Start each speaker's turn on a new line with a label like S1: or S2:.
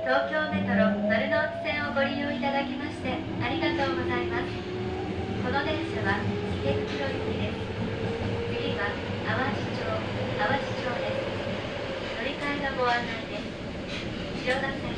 S1: 東京メトロ丸ノ内線をご利用いただきましてありがとうございます。この電車は池袋行きです。次は淡路町です。乗り換えのご案内です。千代田線